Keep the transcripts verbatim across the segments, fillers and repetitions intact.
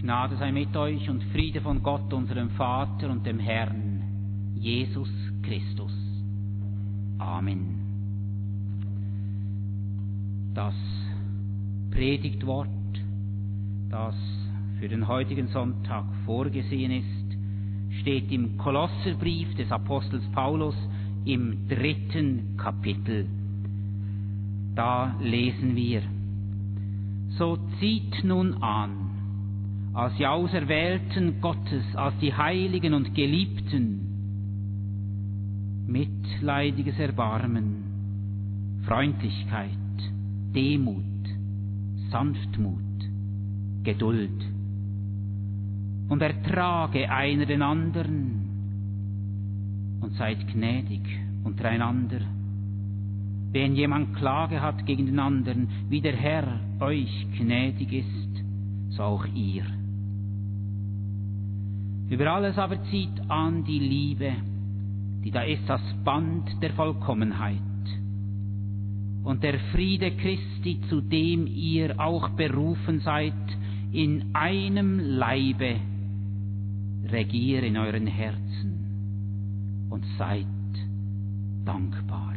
Gnade sei mit euch und Friede von Gott, unserem Vater und dem Herrn, Jesus Christus. Amen. Das Predigtwort, das für den heutigen Sonntag vorgesehen ist, steht im Kolosserbrief des Apostels Paulus im dritten Kapitel. Da lesen wir: So zieht nun an, als die Auserwählten Gottes, als die Heiligen und Geliebten, mitleidiges Erbarmen, Freundlichkeit, Demut, Sanftmut, Geduld, und ertrage einer den anderen und seid gnädig untereinander. Wenn jemand Klage hat gegen den anderen, wie der Herr euch gnädig ist, so auch ihr. Über alles aber zieht an die Liebe, die da ist das Band der Vollkommenheit. Und der Friede Christi, zu dem ihr auch berufen seid, in einem Leibe, regiere in euren Herzen und seid dankbar.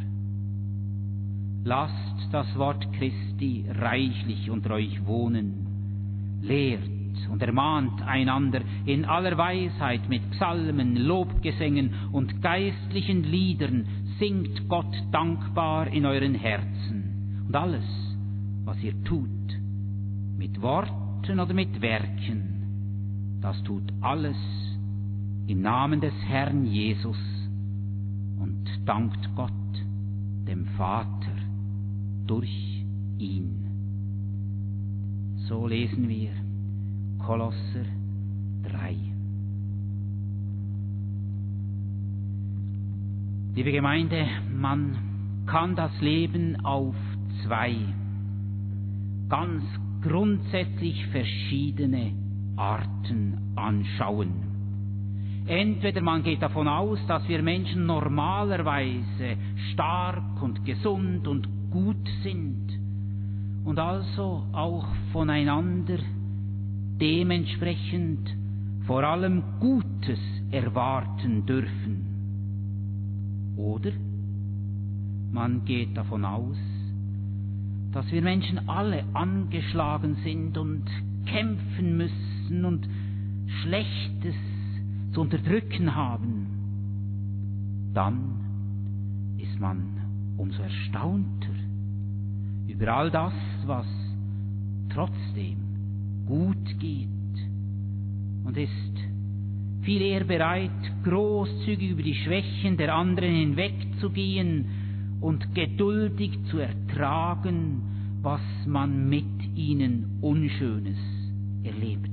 Lasst das Wort Christi reichlich unter euch wohnen, lehrt und ermahnt einander in aller Weisheit mit Psalmen, Lobgesängen und geistlichen Liedern, singt Gott dankbar in euren Herzen. Und alles, was ihr tut, mit Worten oder mit Werken, das tut alles im Namen des Herrn Jesus und dankt Gott, dem Vater, durch ihn. So lesen wir Kolosser drei. Liebe Gemeinde, man kann das Leben auf zwei ganz grundsätzlich verschiedene Arten anschauen. Entweder man geht davon aus, dass wir Menschen normalerweise stark und gesund und gut sind und also auch voneinander dementsprechend vor allem Gutes erwarten dürfen. Oder man geht davon aus, dass wir Menschen alle angeschlagen sind und kämpfen müssen und Schlechtes zu unterdrücken haben. Dann ist man umso erstaunter über all das, was trotzdem gut geht, und ist viel eher bereit, großzügig über die Schwächen der anderen hinwegzugehen und geduldig zu ertragen, was man mit ihnen Unschönes erlebt.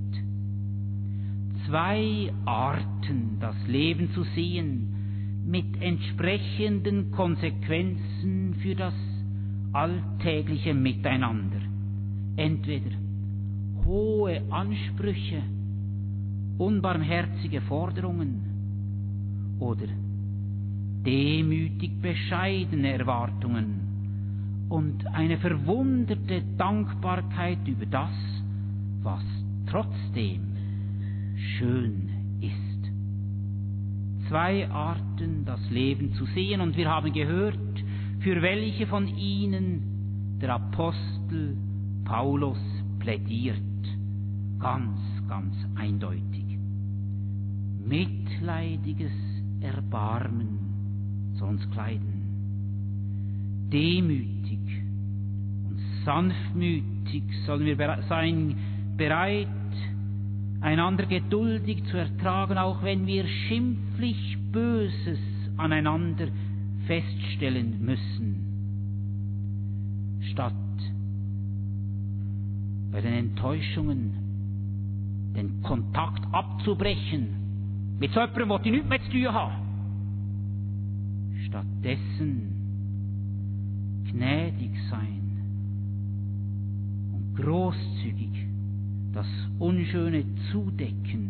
Zwei Arten, das Leben zu sehen, mit entsprechenden Konsequenzen für das alltägliche Miteinander. Entweder hohe Ansprüche, unbarmherzige Forderungen oder demütig bescheidene Erwartungen und eine verwunderte Dankbarkeit über das, was trotzdem schön ist. Zwei Arten, das Leben zu sehen, und wir haben gehört, für welche von ihnen der Apostel Paulus plädiert. Ganz, ganz eindeutig. Mitleidiges Erbarmen soll uns kleiden. Demütig und sanftmütig sollen wir sein, bereit, einander geduldig zu ertragen, auch wenn wir schimpflich Böses aneinander feststellen müssen. Statt bei den Enttäuschungen den Kontakt abzubrechen, mit so jemandem, der ich nichts mehr zu tun habe. Stattdessen gnädig sein und großzügig das Unschöne zudecken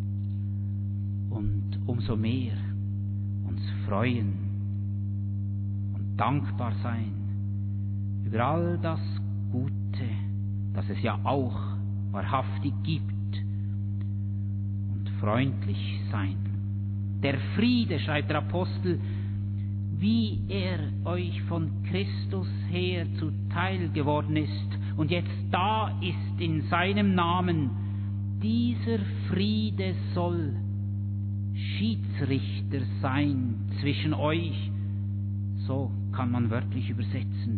und umso mehr uns freuen und dankbar sein über all das Gute, das es ja auch wahrhaftig gibt freundlich sein. Der Friede, schreibt der Apostel, wie er euch von Christus her zuteil geworden ist und jetzt da ist in seinem Namen, dieser Friede soll Schiedsrichter sein zwischen euch, so kann man wörtlich übersetzen.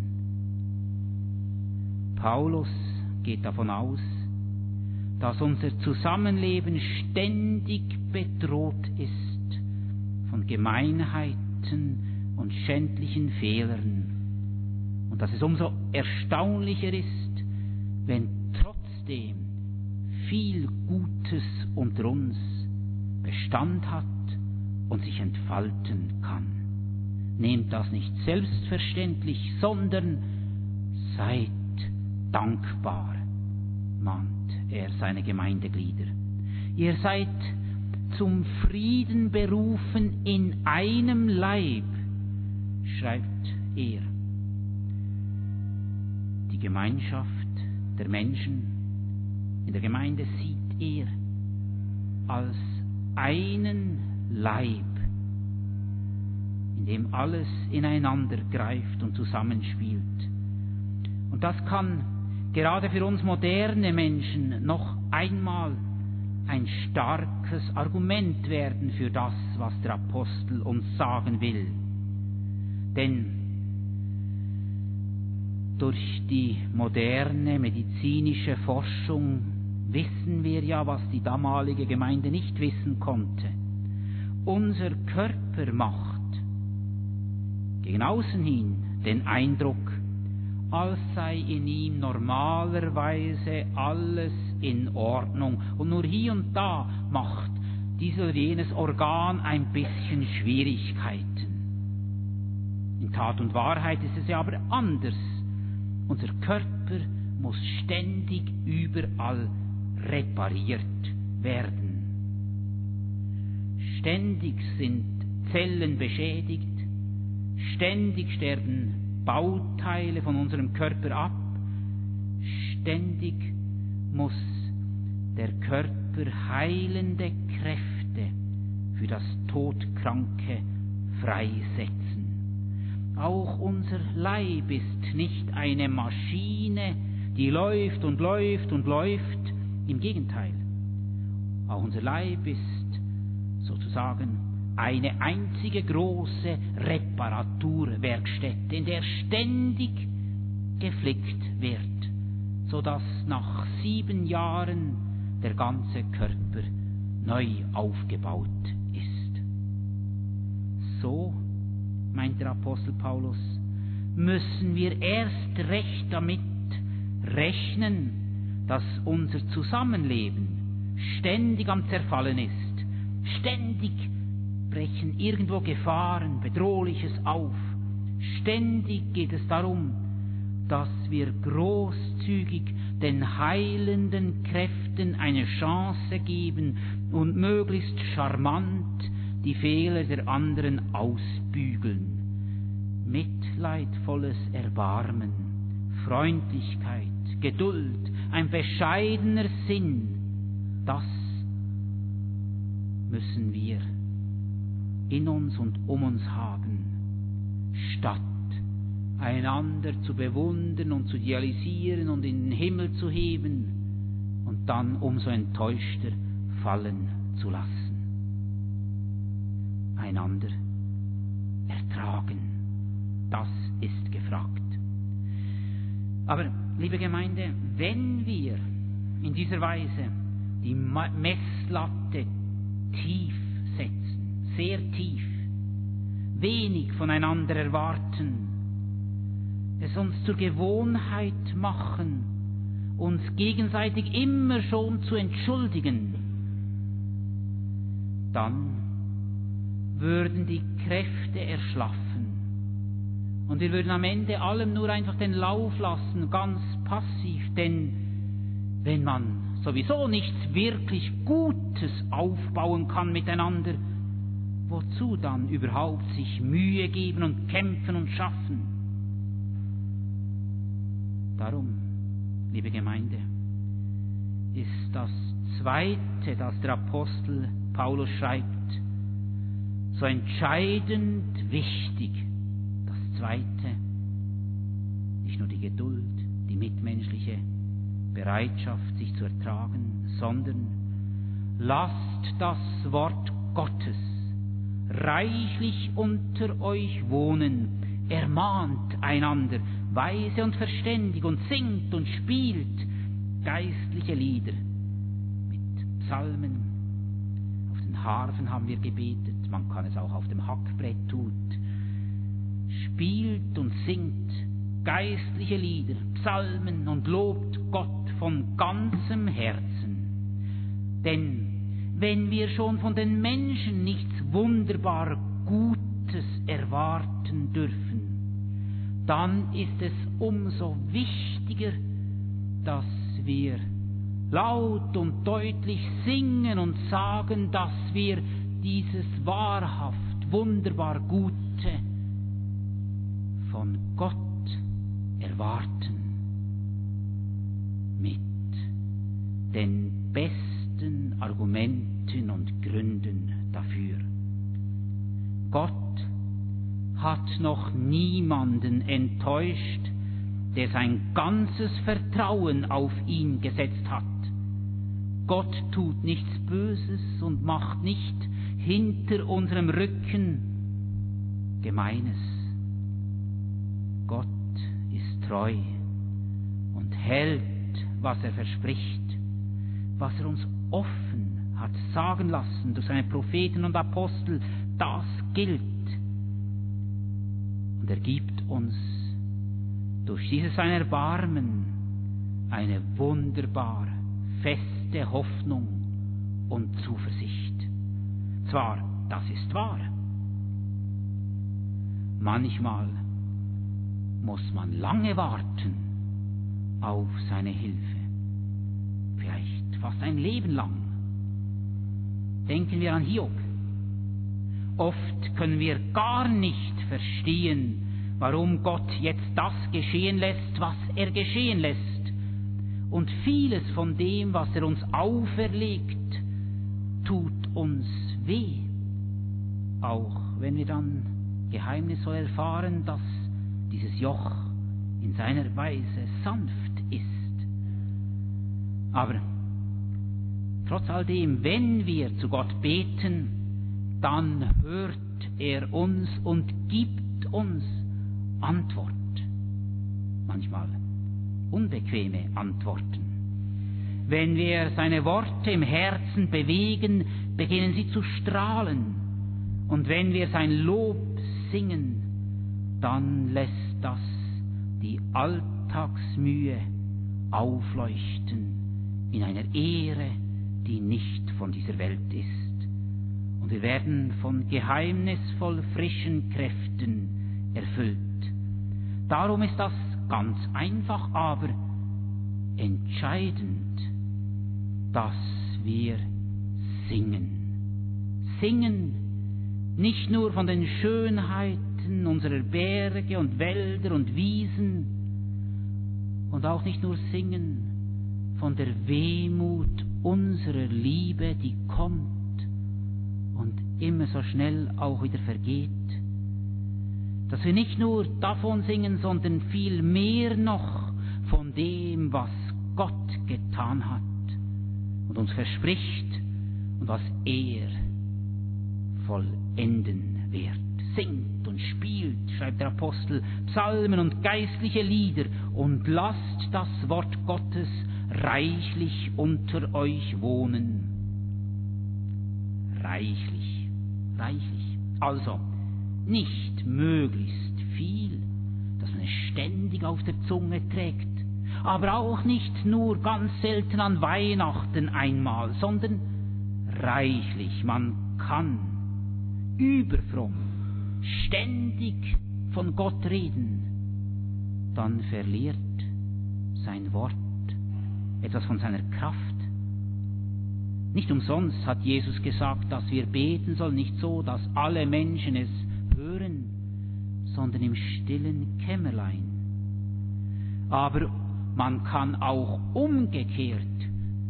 Paulus geht davon aus, dass unser Zusammenleben ständig bedroht ist von Gemeinheiten und schändlichen Fehlern und dass es umso erstaunlicher ist, wenn trotzdem viel Gutes unter uns Bestand hat und sich entfalten kann. Nehmt das nicht selbstverständlich, sondern seid dankbar, mahnt er seine Gemeindeglieder. Ihr seid zum Frieden berufen in einem Leib, schreibt er. Die Gemeinschaft der Menschen in der Gemeinde sieht er als einen Leib, in dem alles ineinander greift und zusammenspielt. Und das kann gerade für uns moderne Menschen noch einmal ein starkes Argument werden für das, was der Apostel uns sagen will. Denn durch die moderne medizinische Forschung wissen wir ja, was die damalige Gemeinde nicht wissen konnte. Unser Körper macht gegen außen hin den Eindruck, als sei in ihm normalerweise alles in Ordnung. Und nur hier und da macht dieses oder jenes Organ ein bisschen Schwierigkeiten. In Tat und Wahrheit ist es ja aber anders. Unser Körper muss ständig überall repariert werden. Ständig sind Zellen beschädigt, ständig sterben Bauteile von unserem Körper ab, ständig muss der Körper heilende Kräfte für das Todkranke freisetzen. Auch unser Leib ist nicht eine Maschine, die läuft und läuft und läuft. Im Gegenteil, auch unser Leib ist sozusagen eine einzige große Reparaturwerkstätte, in der ständig geflickt wird, sodass nach sieben Jahren der ganze Körper neu aufgebaut ist. So, meint der Apostel Paulus, müssen wir erst recht damit rechnen, dass unser Zusammenleben ständig am Zerfallen ist. Ständig brechen irgendwo Gefahren, Bedrohliches auf. Ständig geht es darum, dass wir großzügig den heilenden Kräften eine Chance geben und möglichst charmant die Fehler der anderen ausbügeln. Mitleidvolles Erbarmen, Freundlichkeit, Geduld, ein bescheidener Sinn, das müssen wir in uns und um uns haben, statt einander zu bewundern und zu idealisieren und in den Himmel zu heben und dann umso enttäuschter fallen zu lassen. Einander ertragen, das ist gefragt. Aber, liebe Gemeinde, wenn wir in dieser Weise die Messlatte tief setzen, sehr tief, wenig voneinander erwarten, es uns zur Gewohnheit machen, uns gegenseitig immer schon zu entschuldigen, dann würden die Kräfte erschlaffen und wir würden am Ende allem nur einfach den Lauf lassen, ganz passiv, denn wenn man sowieso nichts wirklich Gutes aufbauen kann miteinander, wozu dann überhaupt sich Mühe geben und kämpfen und schaffen? Darum, liebe Gemeinde, ist das Zweite, das der Apostel Paulus schreibt, so entscheidend wichtig, das Zweite, nicht nur die Geduld, die mitmenschliche Bereitschaft, sich zu ertragen, sondern lasst das Wort Gottes reichlich unter euch wohnen, ermahnt einander, weise und verständig, und singt und spielt geistliche Lieder mit Psalmen. Auf den Harfen haben wir gebetet, man kann es auch auf dem Hackbrett tun. Spielt und singt geistliche Lieder, Psalmen und lobt Gott von ganzem Herzen. Denn wenn wir schon von den Menschen nichts wunderbar Gutes erwarten dürfen, dann ist es umso wichtiger, dass wir laut und deutlich singen und sagen, dass wir dieses wahrhaft wunderbar Gute von Gott erwarten, mit den besten Argumenten und Gründen dafür. Gott hat noch niemanden enttäuscht, der sein ganzes Vertrauen auf ihn gesetzt hat. Gott tut nichts Böses und macht nicht hinter unserem Rücken Gemeines. Gott ist treu und hält, was er verspricht, was er uns offen hat sagen lassen durch seine Propheten und Apostel, das gilt. Und er gibt uns durch dieses sein Erbarmen eine wunderbar feste Hoffnung und Zuversicht. Zwar, das ist wahr, manchmal muss man lange warten auf seine Hilfe, vielleicht fast ein Leben lang. Denken wir an Hiob. Oft können wir gar nicht verstehen, warum Gott jetzt das geschehen lässt, was er geschehen lässt. Und vieles von dem, was er uns auferlegt, tut uns weh. Auch wenn wir dann geheimnisvoll erfahren, dass dieses Joch in seiner Weise sanft ist. Aber trotz all dem, wenn wir zu Gott beten, dann hört er uns und gibt uns Antwort. Manchmal unbequeme Antworten. Wenn wir seine Worte im Herzen bewegen, beginnen sie zu strahlen. Und wenn wir sein Lob singen, dann lässt das die Alltagsmühe aufleuchten in einer Ehre, die nicht von dieser Welt ist. Und wir werden von geheimnisvoll frischen Kräften erfüllt. Darum ist das ganz einfach, aber entscheidend, dass wir singen. Singen nicht nur von den Schönheiten unserer Berge und Wälder und Wiesen und auch nicht nur singen von der Wehmut unserer Liebe, die kommt und immer so schnell auch wieder vergeht. Dass wir nicht nur davon singen, sondern viel mehr noch von dem, was Gott getan hat und uns verspricht und was er vollenden wird. Singt und spielt, schreibt der Apostel, Psalmen und geistliche Lieder und lasst das Wort Gottes reichlich unter euch wohnen. Reichlich, reichlich. Also, nicht möglichst viel, dass man es ständig auf der Zunge trägt, aber auch nicht nur ganz selten an Weihnachten einmal, sondern reichlich. Man kann überfromm ständig von Gott reden, dann verliert sein Wort etwas von seiner Kraft. Nicht umsonst hat Jesus gesagt, dass wir beten sollen, nicht so, dass alle Menschen es hören, sondern im stillen Kämmerlein. Aber man kann auch umgekehrt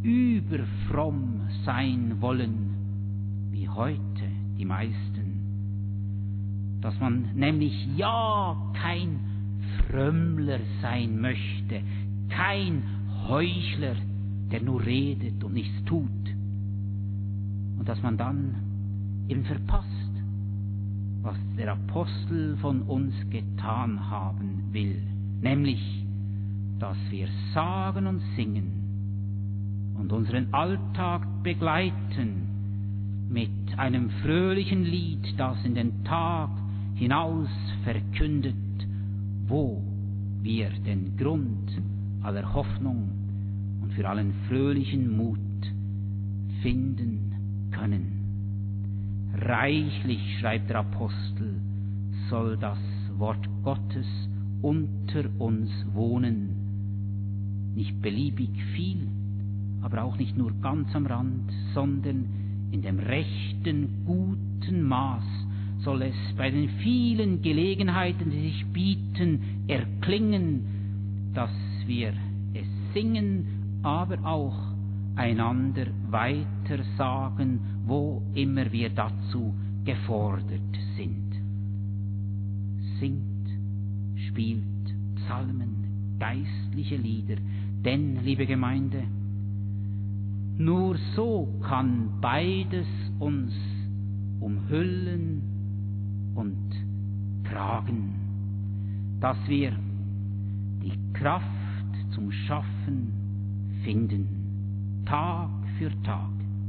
überfromm sein wollen, wie heute die meisten. Dass man nämlich ja kein Frömmler sein möchte, kein Heuchler, der nur redet und nichts tut. Und dass man dann eben verpasst, was der Apostel von uns getan haben will, nämlich, dass wir sagen und singen und unseren Alltag begleiten mit einem fröhlichen Lied, das in den Tag hinaus verkündet, wo wir den Grund aller Hoffnung und für allen fröhlichen Mut finden können. Reichlich, schreibt der Apostel, soll das Wort Gottes unter uns wohnen. Nicht beliebig viel, aber auch nicht nur ganz am Rand, sondern in dem rechten, guten Maß soll es bei den vielen Gelegenheiten, die sich bieten, erklingen, dass wir es singen, aber auch einander weitersagen, wo immer wir dazu gefordert sind. Singt, spielt Psalmen, geistliche Lieder, denn, liebe Gemeinde, nur so kann beides uns umhüllen und tragen, dass wir die Kraft zum Schaffen finden, Tag für Tag.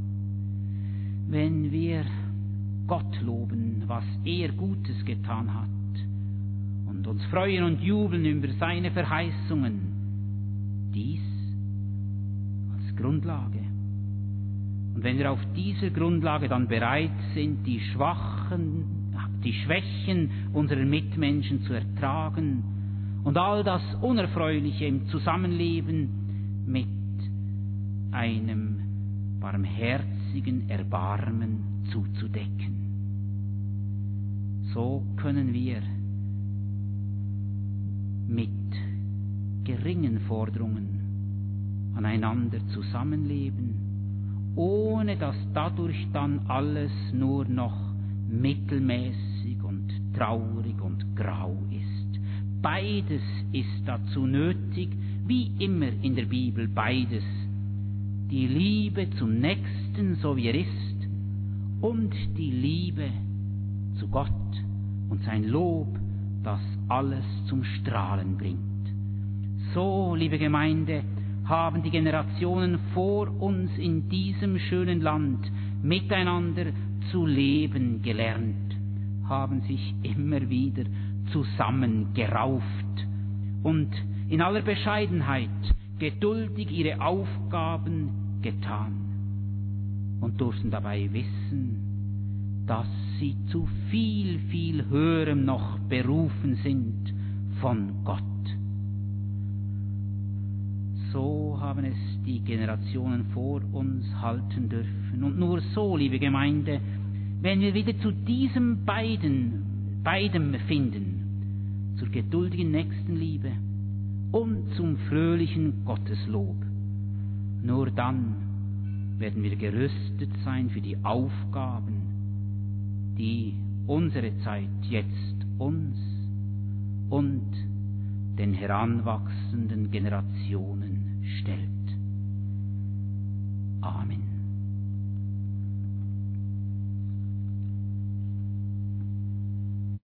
Wenn wir Gott loben, was er Gutes getan hat, und uns freuen und jubeln über seine Verheißungen, dies als Grundlage. Und wenn wir auf dieser Grundlage dann bereit sind, die Schwachen, die Schwächen unserer Mitmenschen zu ertragen und all das Unerfreuliche im Zusammenleben mit einem barmherzigen Erbarmen zuzudecken, so können wir mit geringen Forderungen aneinander zusammenleben, ohne dass dadurch dann alles nur noch mittelmäßig und traurig und grau ist. Beides ist dazu nötig, wie immer in der Bibel, beides. Die Liebe zum Nächsten, so wie er ist, und die Liebe zu Gott und sein Lob, das alles zum Strahlen bringt. So, liebe Gemeinde, haben die Generationen vor uns in diesem schönen Land miteinander zu leben gelernt, haben sich immer wieder zusammengerauft und in aller Bescheidenheit geduldig ihre Aufgaben getan und durften dabei wissen, dass sie zu viel, viel Höherem noch berufen sind von Gott. So haben es die Generationen vor uns halten dürfen. Und nur so, liebe Gemeinde, wenn wir wieder zu diesem beiden, beidem finden, zur geduldigen Nächstenliebe und zum fröhlichen Gotteslob, nur dann werden wir gerüstet sein für die Aufgaben, die unsere Zeit jetzt uns und den heranwachsenden Generationen stellt. Amen.